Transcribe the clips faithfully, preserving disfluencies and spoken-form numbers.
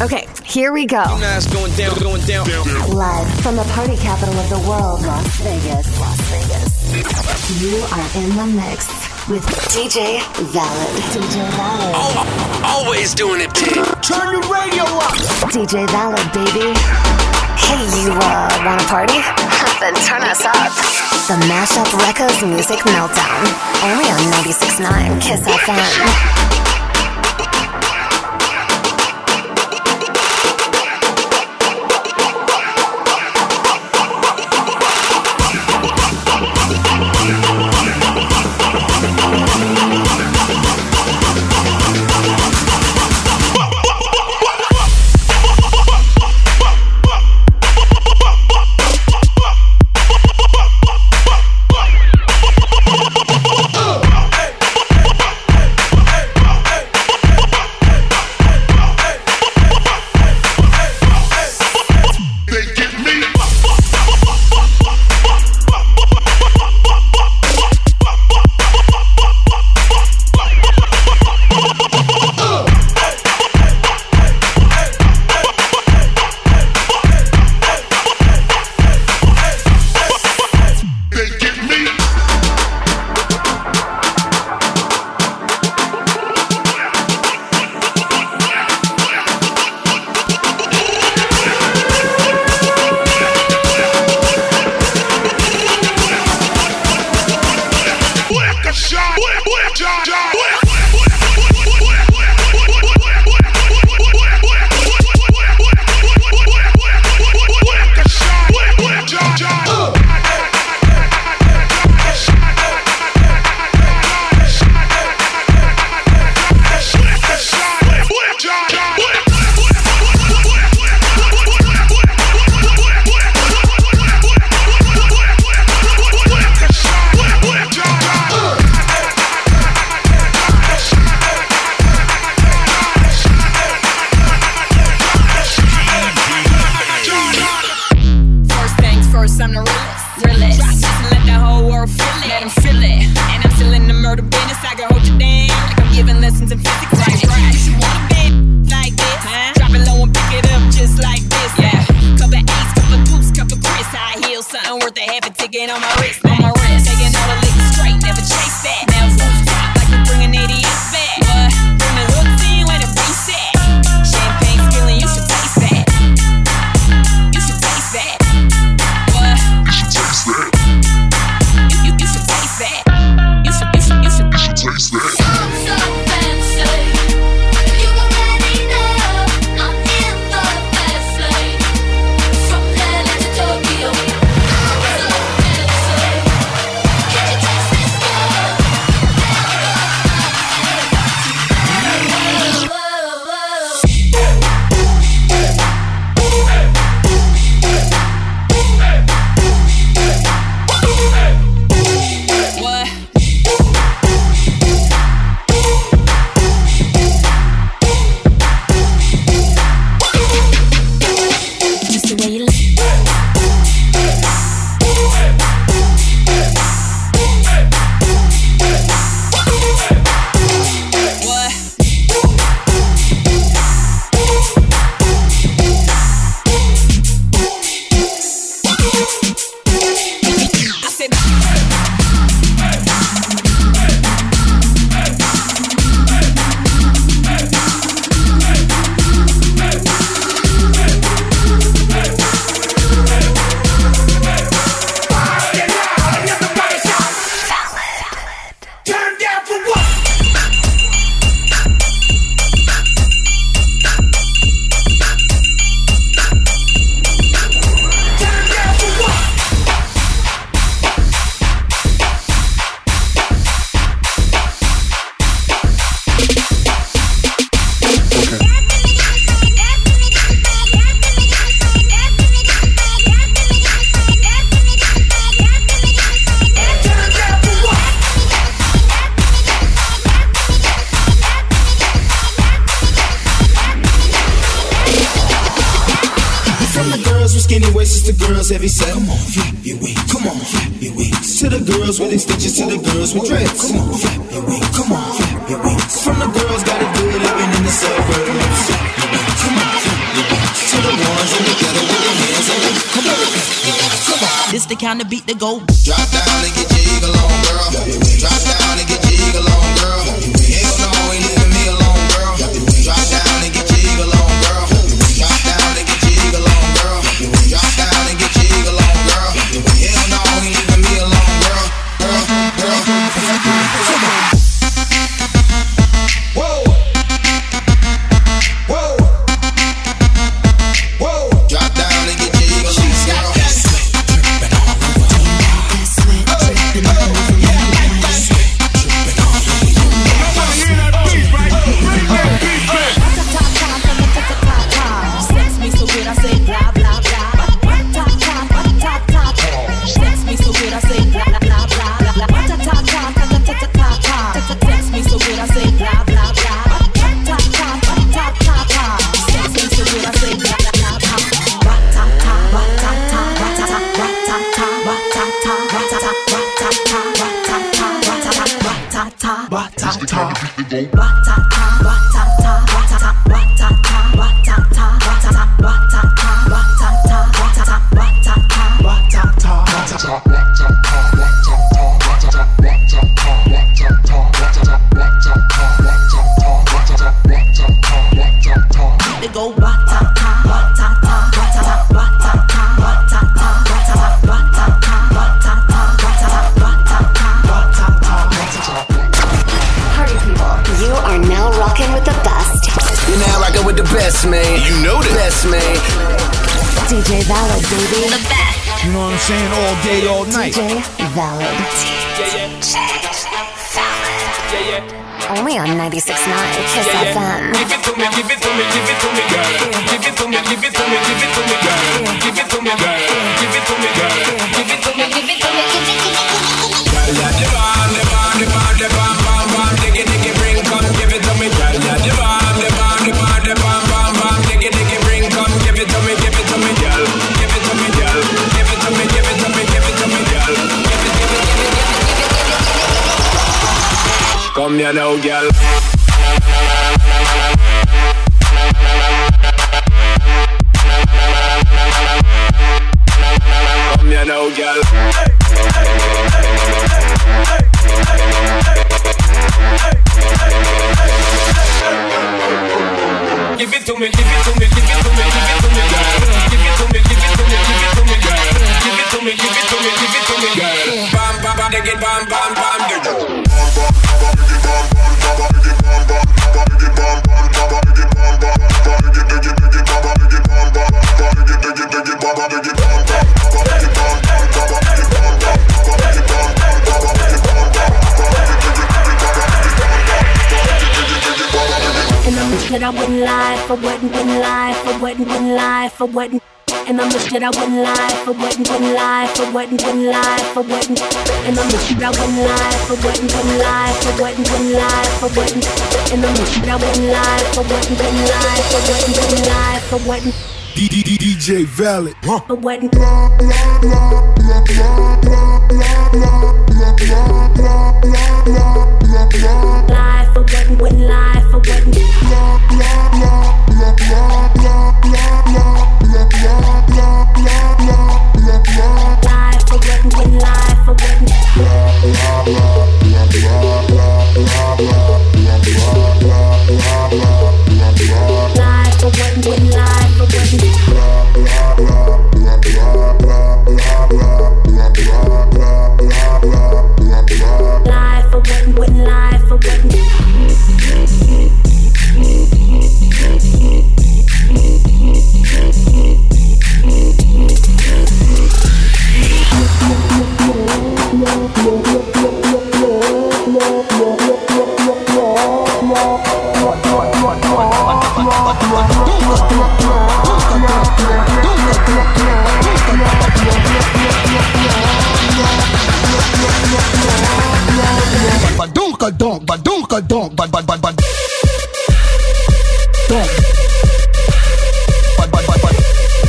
Okay, here we go. Going down, going down. Live from the party capital of the world, Las Vegas. Las Vegas. You are in the mix with D J Valid. D J Valid. Oh, always doing it big. Turn the radio up. D J Valid, baby. Hey, you uh, wanna party? Then turn us up. The Mashup Records Music Meltdown. Only on ninety-six point nine Kiss F M. Heavy set. Come on, flap your wings. Come on, flap your wings. To the girls with extensions, to the girls with dreads. Come on, flap your wings. Come on, flap your wings. From the girls got it good living in the suburbs. Flap your wings. Come on, flap the kind of beat that go. Drop down and get your eagle on, girl. Drop down and get your eagle on, girl. Hell no, ain't leaving me alone, girl. Drop down and get your eagle on, girl. Drop down and get your eagle on, girl. Drop down and get your eagle on, girl. Hell no, ain't leaving me alone, girl. Girl, girl, girl. Whoa. Whoa. Whoa. Drop down and get your eagle on, girl. D J Valid, baby. The best. You know what I'm saying? All day, all night. D J Valid. D J Valid. Yeah, yeah. Only on ninety-six point nine Kiss yeah, yeah. F M. Give it to me, give it to me, give it to me, girl. Give it to me, give it to me, give it to me, girl. Give it to me, girl. Give it to me, girl. Give it to me, give it to me, give it to me. Girl, yeah, the bomb, the bomb, the bomb, the bomb, bomb, bomb, diggy, diggy, bring, come, give it to me, girl, yeah, the bomb, the bomb, the bomb, the bomb, bomb, bomb, diggy, diggy, bring, come, give it to me, give it to me, girl, give it to me, girl, give it to me, give it to me, give it to me, girl, give it, give it, give it, give it, give it, come here now, girl. Come here now, girl. Give it to me, give it to me, give it to me, give it to me, girl. Give it to me, give it to me, give it to me, girl. Give it to me, give it to me, give it to me, girl. Bam, bam, bam, dig it, bam, bam, bam, dig it. And I'm the shit I wouldn't lie for, wouldn't, wouldn't lie for, wouldn't, wouldn't lie for, wouldn't. And I'm the shit I wouldn't lie for, wouldn't, wouldn't lie for, wouldn't, wouldn't lie for, wouldn't. And I'm the shit I wouldn't lie for, wouldn't, wouldn't lie for, wouldn't, wouldn't lie for, wouldn't. And I'm the shit I wouldn't lie for, wouldn't, wouldn't lie for, wouldn't, wouldn't lie for, wouldn't. D D D D J Valid. For wouldn't. Lie for wouldn't, wouldn't lie for wouldn't. Lie for wouldn't, wouldn't lie for wouldn't. Lie for wouldn't, wouldn't lie for wouldn't. Lie for wouldn't, wouldn't lie for wouldn't. Badunka donk, badunka donk, bad bad bad bad. Donk. Bad bad bad bad.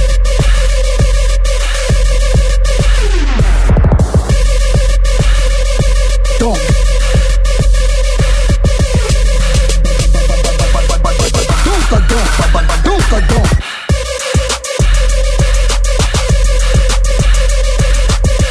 Donk. Badunka donk, bad bad badunka donk.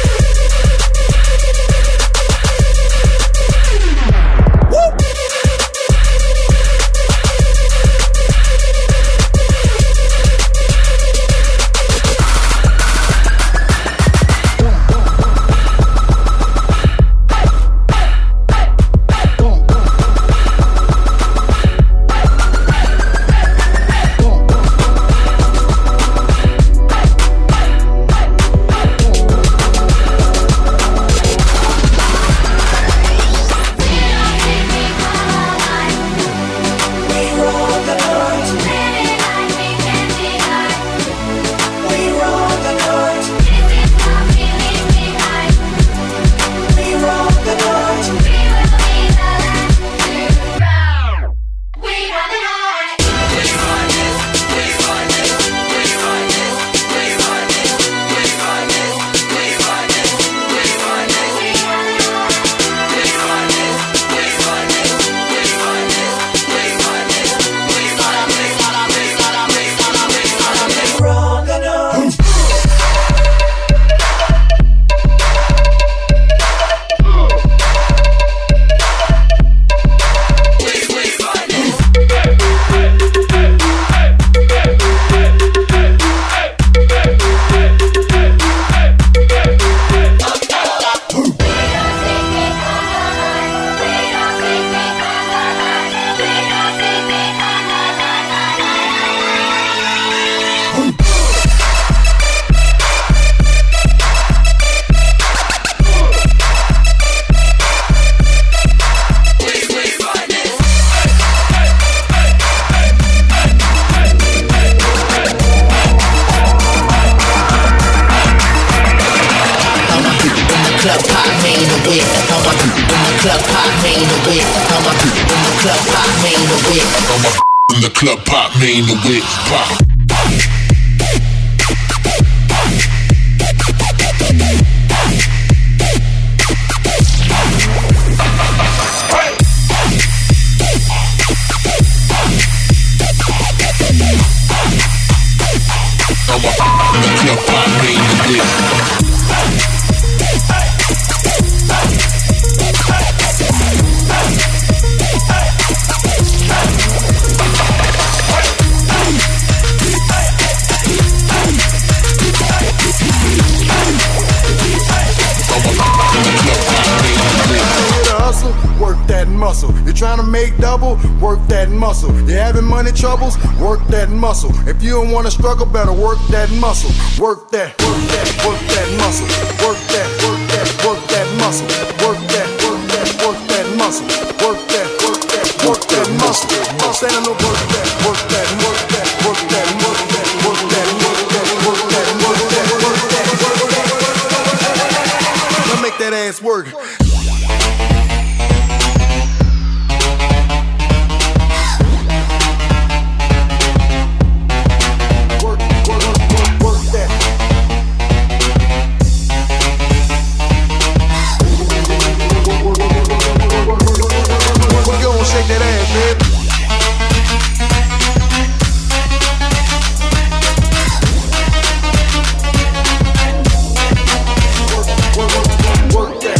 club pop, main the whip. I'm a in the club pop, main the whip. I'm a in the club pop, main the whip. Pop. I'm a in the club pop, main the whip. Work that muscle. You're trying to make double, work that muscle. You're having money troubles, work that muscle. If you don't want to struggle, better work that muscle. Work that, work that, work that muscle. Work that, work that, work that muscle. Work that, work that, work that muscle. Work that, work that, work that muscle. I'm saying no work that, work that, work that, work that, work that, work that, work that, work that, work that, work that, work that. Now make that ass work. Shake that ass, baby. Work, work, work, work that.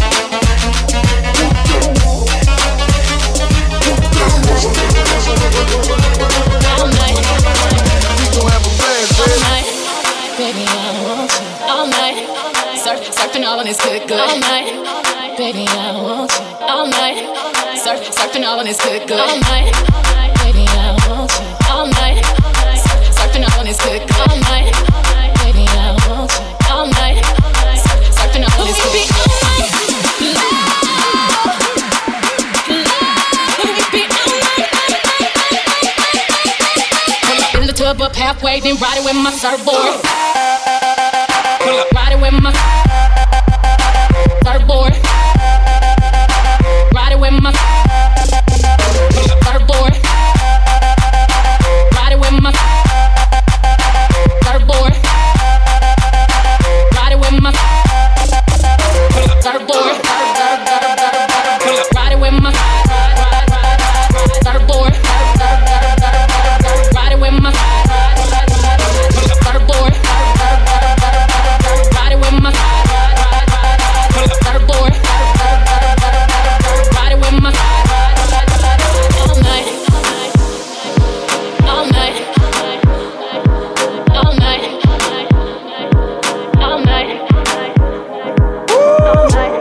All night. We gon' have a blast, baby. All night. Baby, I want you. All night. Surf, surfing all on this good, good. All night. Baby, I want you. All night. Surf, surfing all on this good, good. All night, baby, I want you. All night, surf, surfing all on this good, good. All night, baby, I want you. All night, surf, surfing all on this good, good. In the tub up halfway, then ride it with my surfboard. Ride it with my surfboard. Ride it with my surfboard. Ride it with my surfboard. Ride it with my surfboard. Ride it with my surfboard. Ride it with my surfboard. Ride it with my surfboard. Ride it with my all night, all night, all night, all night, all night.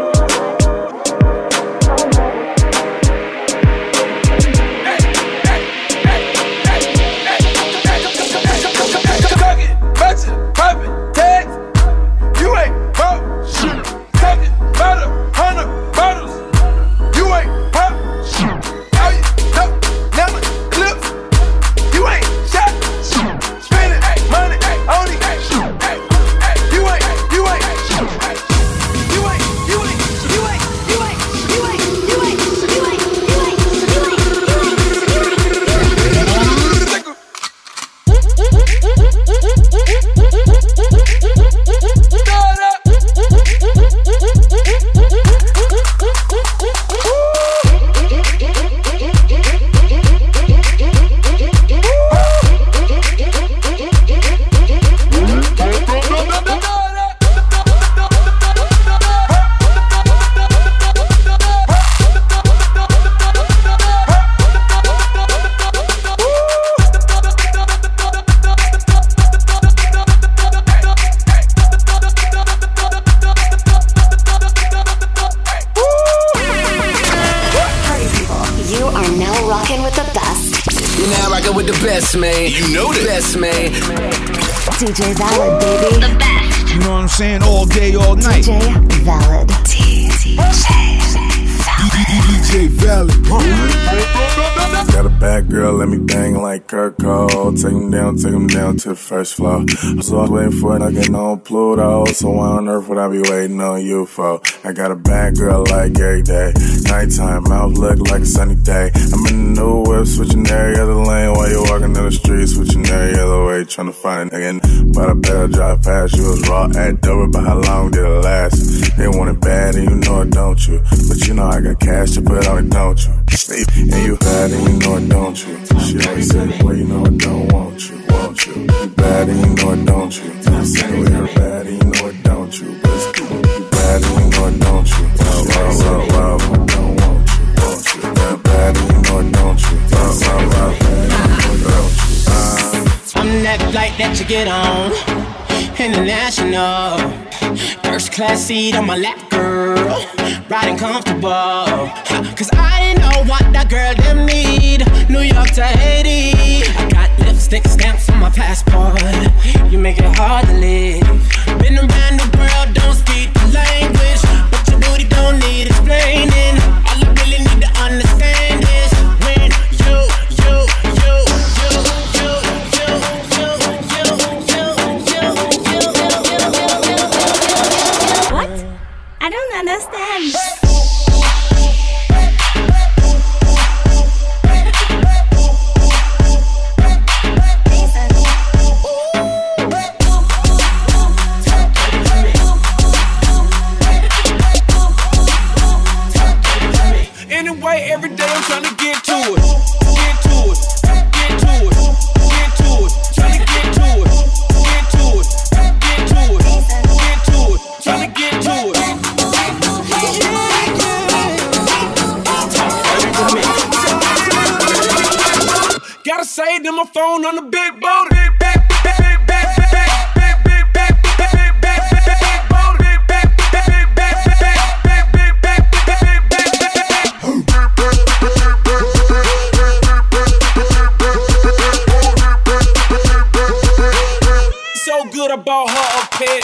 Tuck it, match it, pop it, tag. You ain't pop shit. Tuck it, about a hundred bottles. You ain't pop shit. All you know, never clips. You ain't shot. Spending money on it. You ain't, you ain't, you ain't, you ain't, you ain't, you ain't, you ain't, you ain't, you ain't, you ain't, with the best, man. You know that. Best, man. D J Valid, baby. The best. You know what I'm saying? All day, all night. D J Valid. D J Valid. D J Valley. Got a bad girl, let me bang like Kurt Cole. Take him down, take him down to the first floor. So I was waiting for it, getting on Pluto. So why on earth would I be waiting on you for? I got a bad girl like every day. Nighttime, mouth look like a sunny day. I'm in the new whip, switching every other lane while you're walking down the street, switching every other way, trying to find it again. But I bet I'll drive past you. It was raw at Dover, but how long did it last? They want it bad and you know it, don't you? But you know I got cash to put on it, don't you? And you bad and you know it, don't you? She always said, boy, you know I don't want you, want you? You bad and you know it, don't you? I said, well, you're bad and you know it, don't you? But it's cool. You bad and you know it, don't you? Wow, wow, wow, wow, I don't want you, want you? You're bad and you know it, don't you? Wow, wow, wow, bad and you know it, don't you? Uh, I'm that flight that you get on, international. First class seat on my lap, girl, riding comfortable. Cause I know what that girl them need. New York to Haiti. I got lipstick stamps on my passport. You make it hard to live. Been around the world, don't speak the language, but your booty don't need explaining. All I really need to understand is when you, you, you, you, you, you, you, you, you, you, you, you, you. What? I don't understand. Anyway, every day I'm trying to get to it. Get to it. Get to it. Get to it. Trying to get to it. Get to it. Get to it. Get to it. Trying to get to it. Gotta say to my phone on the big boat. So good I bought her a pet.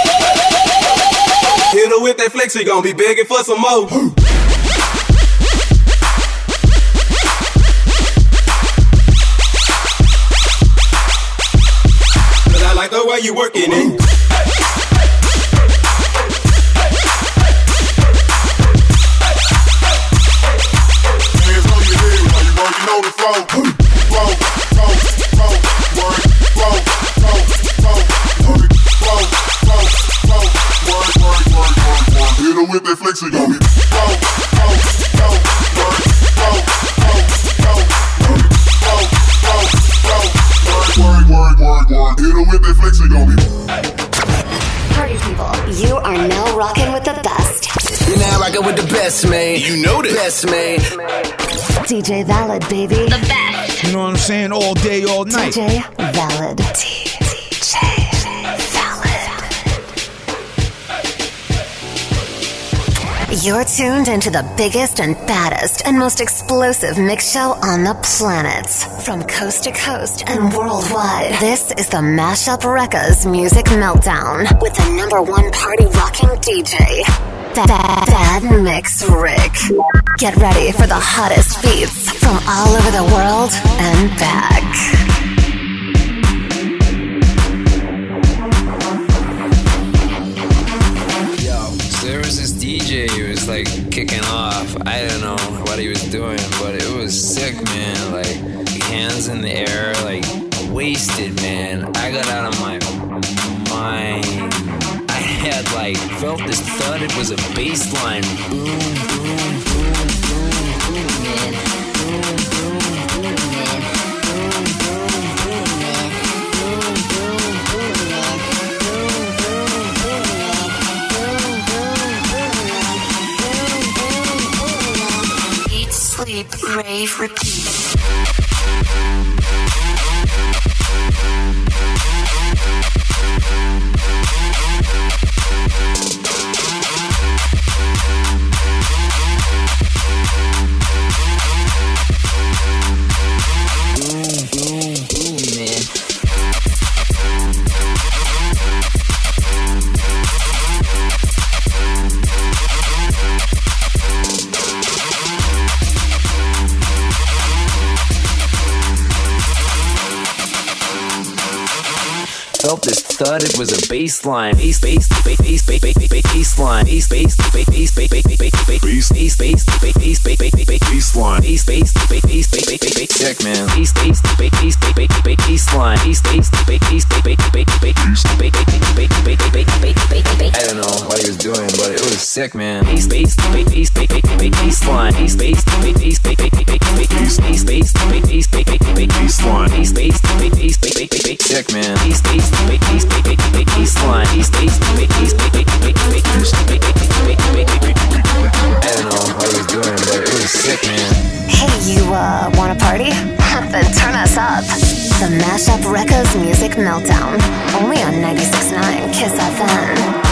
Hit her with that flex, she gon' be begging for some more. Cause I like the way you working it. Hands on your head while you working on the floor. Flow, flow, flow, work, flow, flow, flow, work, flow, flow, flow, work, work, work, work, work. Hit her with that flex, she gon' be flow, flow, flow, work, flow, flow, flow, work, flow, flow, flow, work, work, work, work, work. Hit her with that flex, she gon' be. Party people, you are now rocking with the best. You're now rocking with the best, man. You know this. Best, man. D J Valid, baby. The best. You know what I'm saying? All day, all night. D J Valid. D J Valid. You're tuned into the biggest and baddest and most explosive mix show on the planet. From coast to coast and worldwide, this is the Mashup Records Music Meltdown with the number one party rocking D J, Bad, Bad Mix Rick. Get ready for the hottest beats from all over the world and back. So there was this D J who was like kicking off. I don't know what he was doing, but it was sick, man. Like hands in the air, like wasted, man. I got out of my mind. I had like felt this thud. It was a bass line. Boom, boom, boom, boom, boom, man. Boom, boom, boom, man. Boom, boom, boom, man. Boom, boom, boom, man. Boom, boom, boom, man. Boom, boom, boom, man. Boom, boom, boom, man. Eat, sleep, rave, repeat. Felt this thud, it was a bass line. Bass, bass, bass, bass, bass, bass, bass, bass line. Bass, bass, bass, bass, bass, bass, bass, bass, bass, bass, bass, bass, bass, bass, bass, bass line. Bass, bass, bass, bass, bass, bass, bass, bass, sick, man. Bass, bass, bass, bass, bass, bass, bass, bass line. Bass, bass, bass, bass, bass, bass, bass, bass, bass, bass, I don't know what he was doing, but it was sick, man. Bass, bass, bass, bass, bass, bass, bass line. Bass, bass, bass, bass, bass, bass, bass, bass, bass, bass, bass, bass, bass line. Bass, bass, bass, bass, bass, bass, bass, sick, man. Bass, bass, bass, bass, bass, bass, bass line. Bass, bass, bass, bass, bass, bass, bass, I don't know what he was doing, but it was sick, man. Hey, you uh, wanna party? Then turn us up. The Mashup Records Music Meltdown. Only on ninety-six point nine Kiss F M.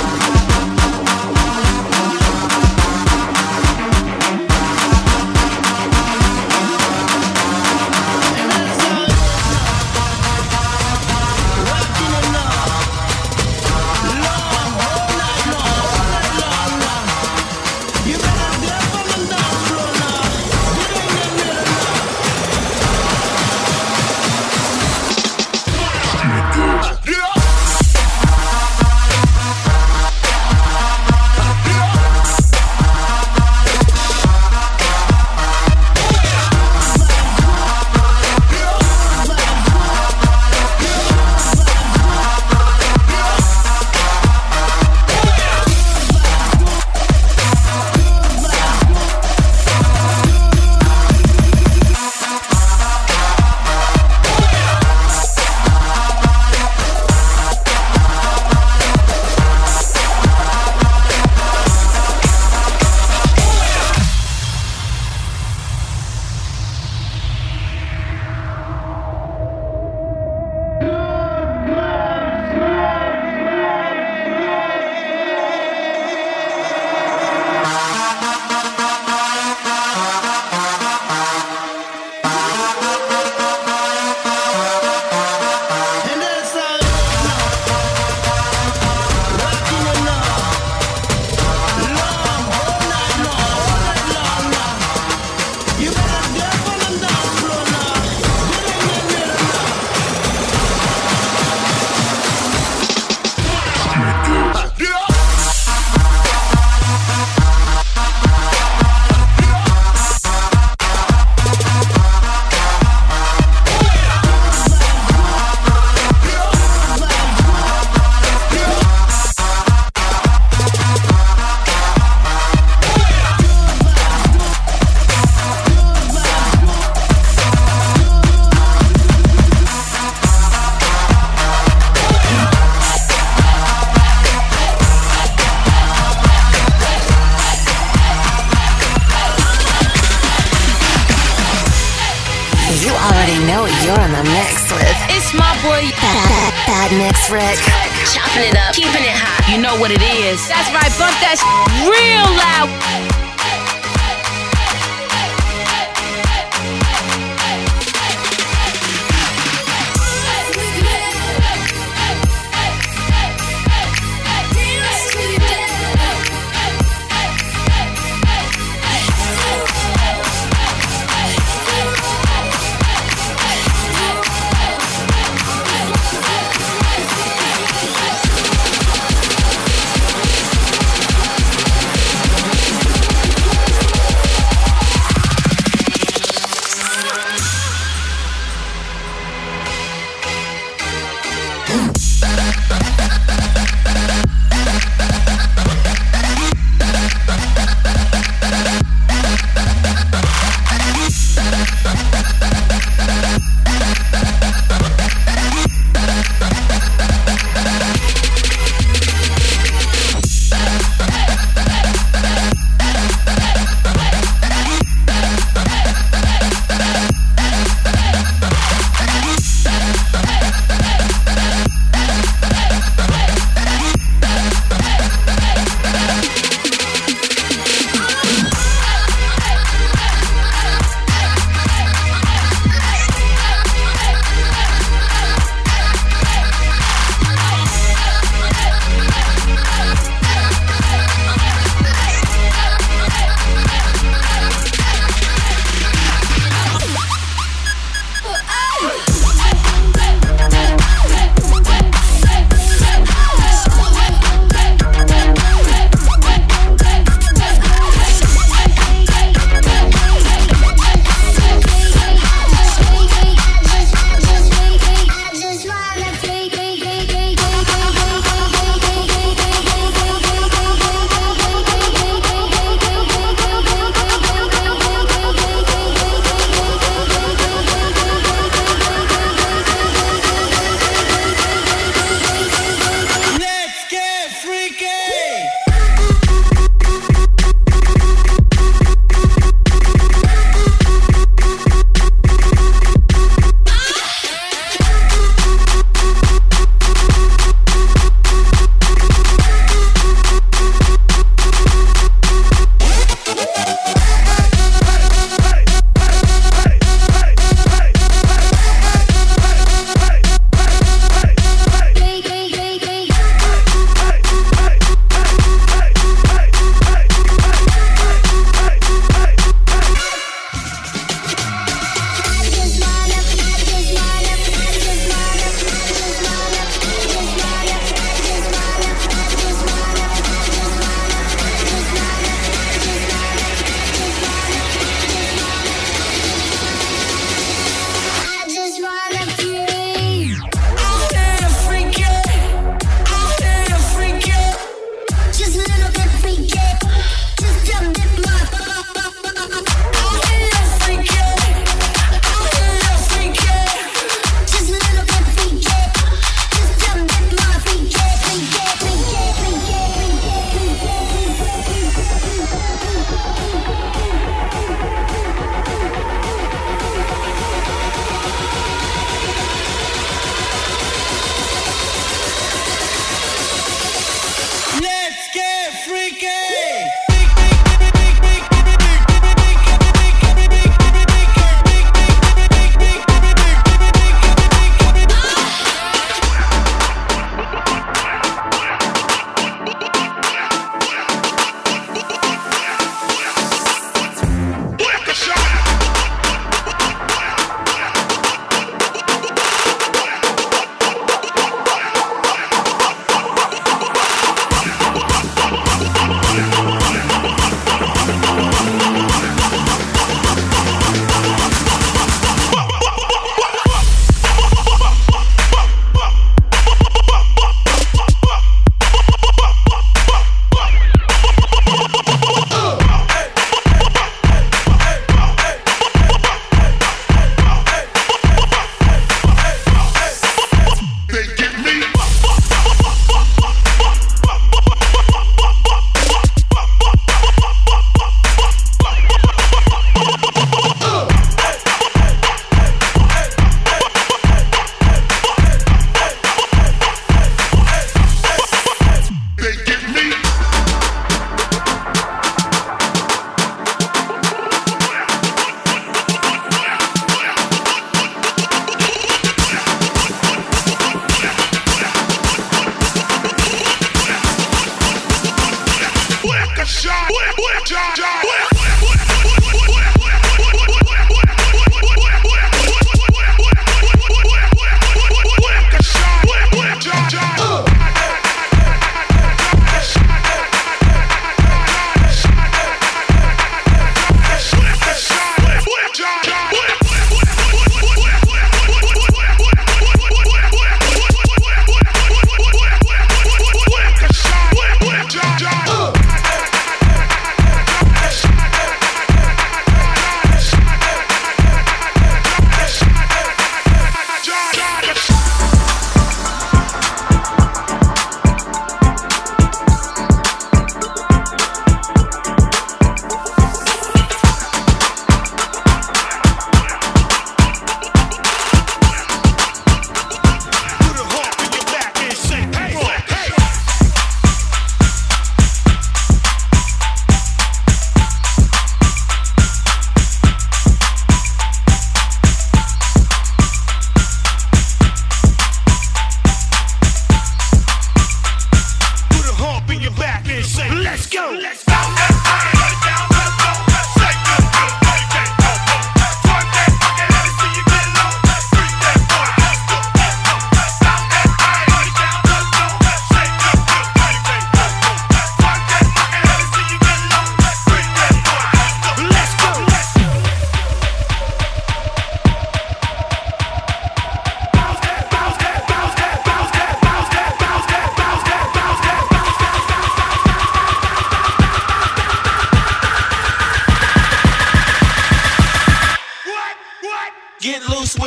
You already know you're in the mix with It's my boy Bad, bad Mix Rick. chopping it up, keeping it hot. You know what it is. That's right, bump that sh- real loud.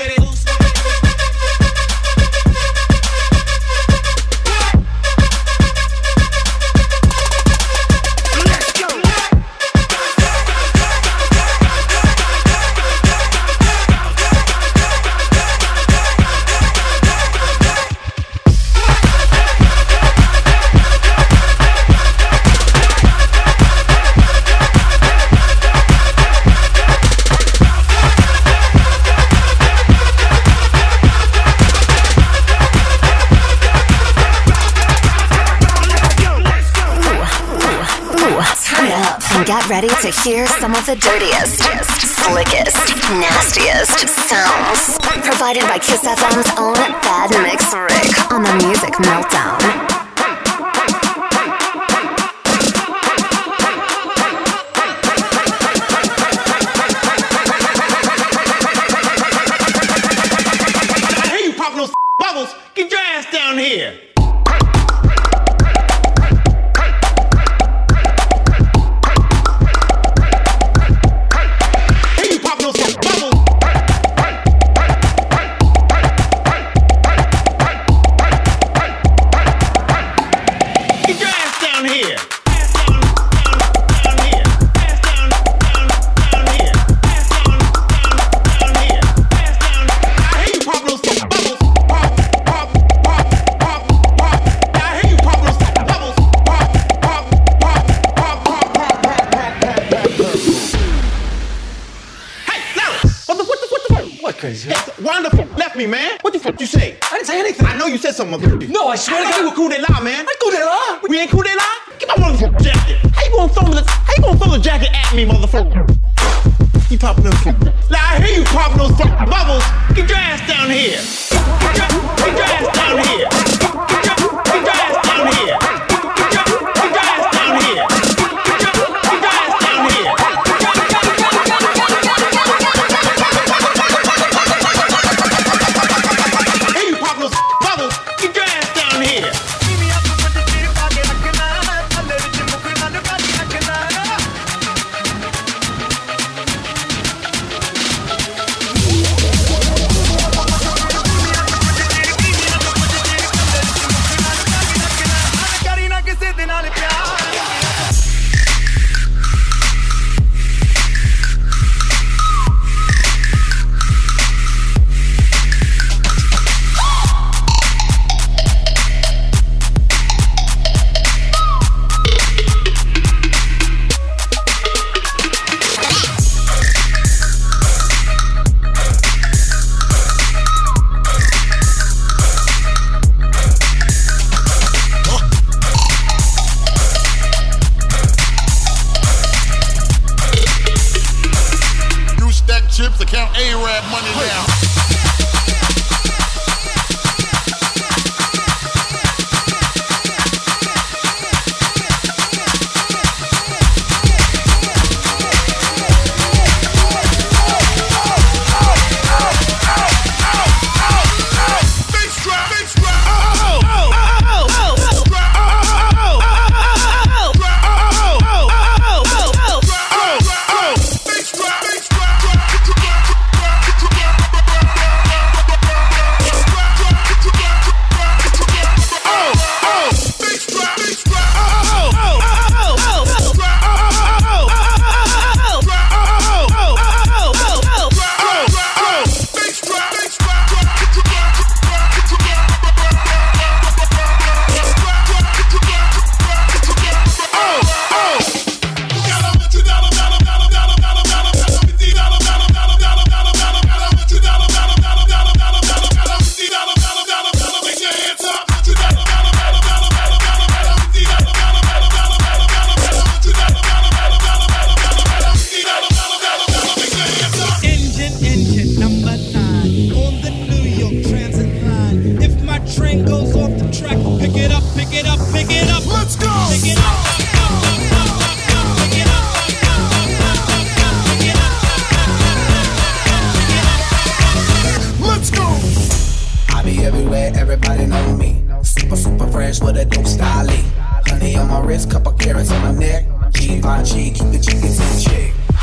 with it. Get ready to hear some of the dirtiest, slickest, nastiest sounds provided by Kiss F M's own Bad Mix Rick on the Music Meltdown. Hey, you popping those bubbles? Get your ass down here. Crazy. Wonderful. Left me, man. What the fuck you say? I didn't say anything. I know you said something. No, I swear to God. You were cool de la, man. I cool de la. We ain't cool de la? Get my motherfucking jacket. How you gonna throw the How you gonna throw the jacket at me, motherfucker? You popping those Now I hear you popping those fucking bubbles. Get your ass down here. Get your, get your ass down here. Get your, get your ass down here. Get your, get your ass down here. Get your, get your ass down here.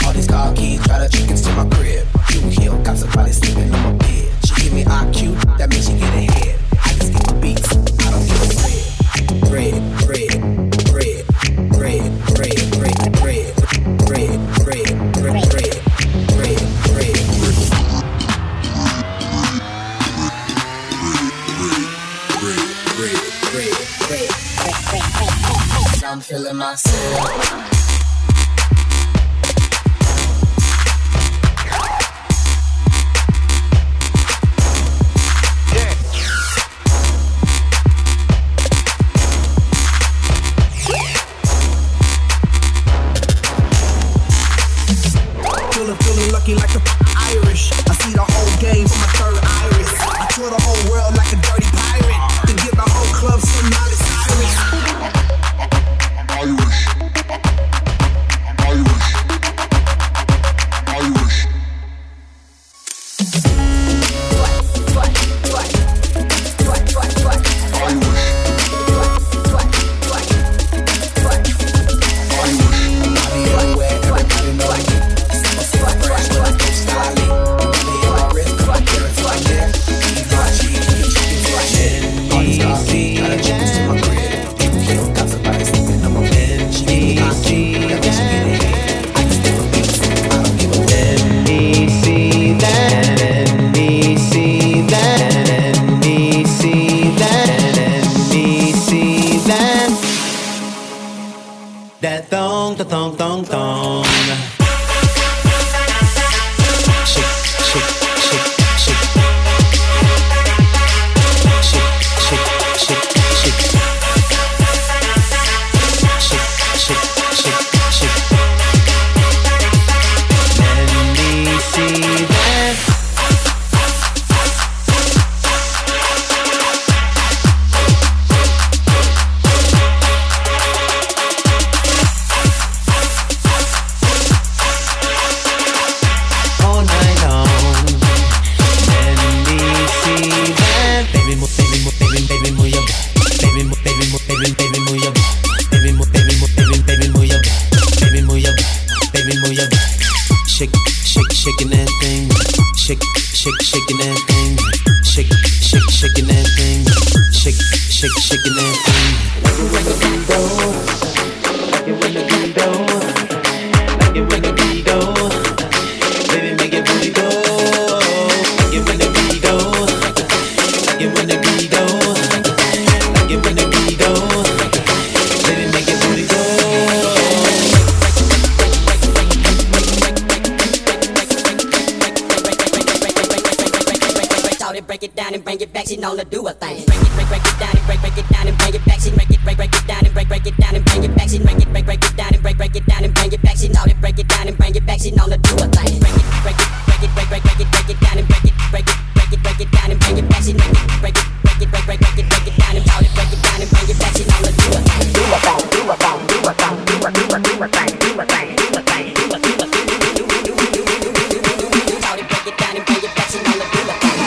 All these car keys, try to trick into my crib. You kill cops are probably sleeping on my bed. She give me I Q, that means she get ahead. I just give her beats, I don't give a bread. Bread, bread, bread, bread, bread, bread, bread, bread, bread, bread, bread, bread, bread. I'm feeling myself. Like the Irish, I see the whole game from my third iris. I tour the whole world like a dirty pirate, then give the whole club some Miley Cyrus. Irish, Irish, Irish. What, what, what, what, what, what, Irish. That thong, the thong, thong, thong. Shake, shake, shake, shake. Shake, shake, shake, shake. Shake, shake, shake, shake. Let me see that. Shaking that thing, shake, shake, shaking that thing, shake, shake, shaking that thing, shake, shake, shaking that thing. Like it when the beat go, like it when the beat go, like it when the beat go, baby make it booty go. Like it when the beat go, like it when the beat go, like it when the beat go, baby make it booty go. Break it down and bring it back, she known to do a thing. Break it, break, break it down and break, break it down and bring it back. She break it, break, break it down and break, break it down and bring it back. She break it, break, break it down and break, break it down and bring it back. She know to break it down and bring it back. She known to do a thing. Break it, break it, break it, break, break, break it, break it down and break it, break it, break it, break it down and bring it back. She break it, break it, break it, break, break, break it, break it down and know to break it down and bring it back. She known to do a thing. Do a thing, do a thing, do a thing, do a, do a, do a thing, do a thing, do a thing, do a, do a, do a, do do do do do do do do do do. Know to break it down and bring it back. She known to do a thing.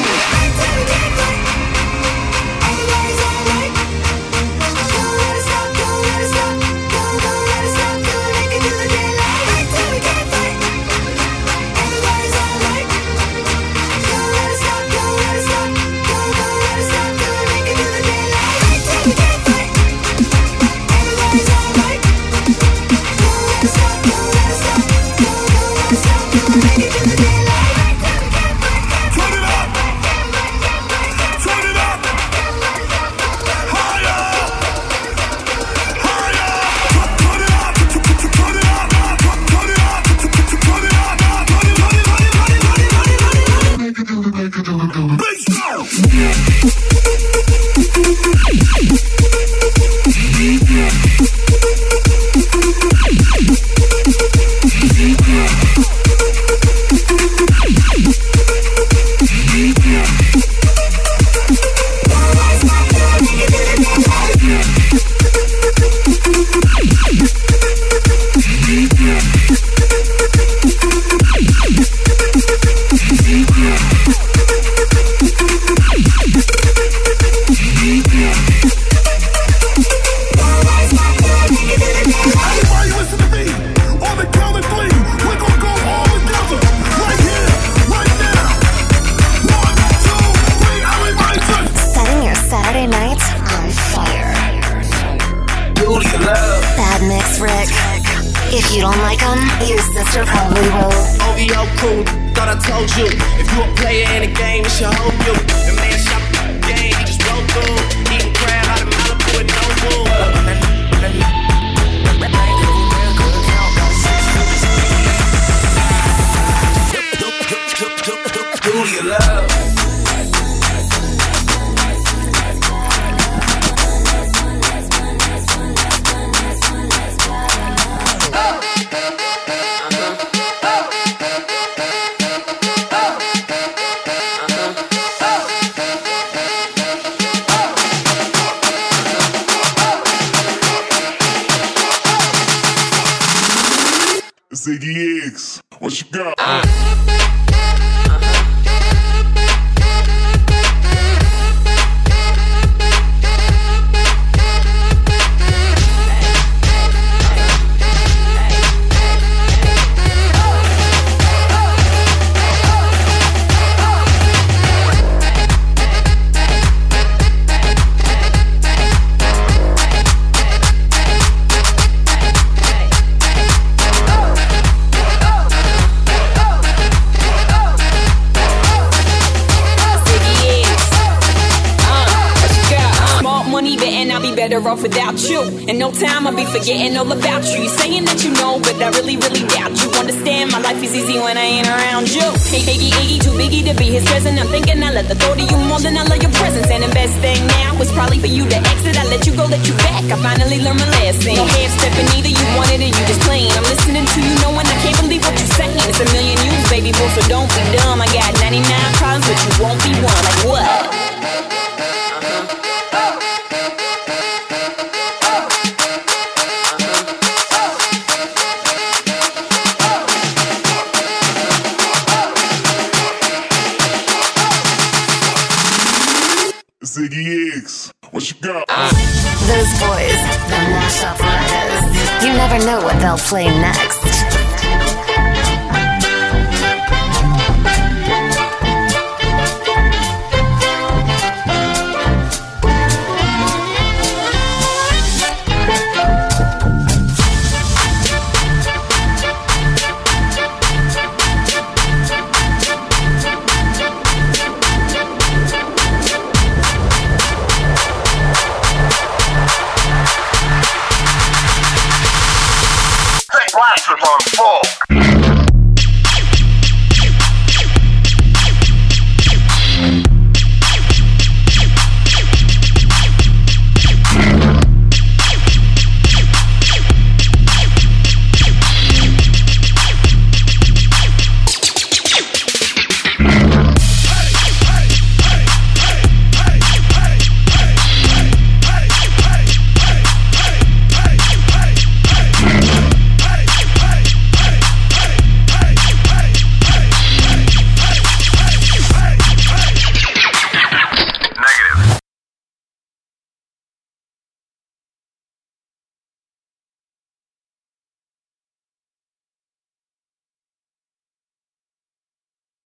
Rick. If you don't like him, your sister probably will. O V O crew, thought I told you. If you a player in the game, it should hold you. The man shot the game, he just rolled through. Eating crab out of Malibu with no bull. Do you love? Ziggy X, what you got? Uh. Off without you. In no time I'll be forgetting all about you. You saying that you know, but I really, really doubt you. Understand my life is easy when I ain't around you. Hey, Iggy, Iggy, too biggie to be his present. I'm thinking I love the thought of you more than I love your presence. And the best thing now is probably for you to exit. I let you go, let you back. I finally learned my lesson. No half stepping either, you wanted it, you just playing. I'm listening to you knowing I can't believe what you're saying. It's a million views, baby boy, so don't be dumb. I got ninety-nine problems, but you won't be one. Like what? Ziggy X, what you got? Those boys, the mashup records. You never know what they'll play next.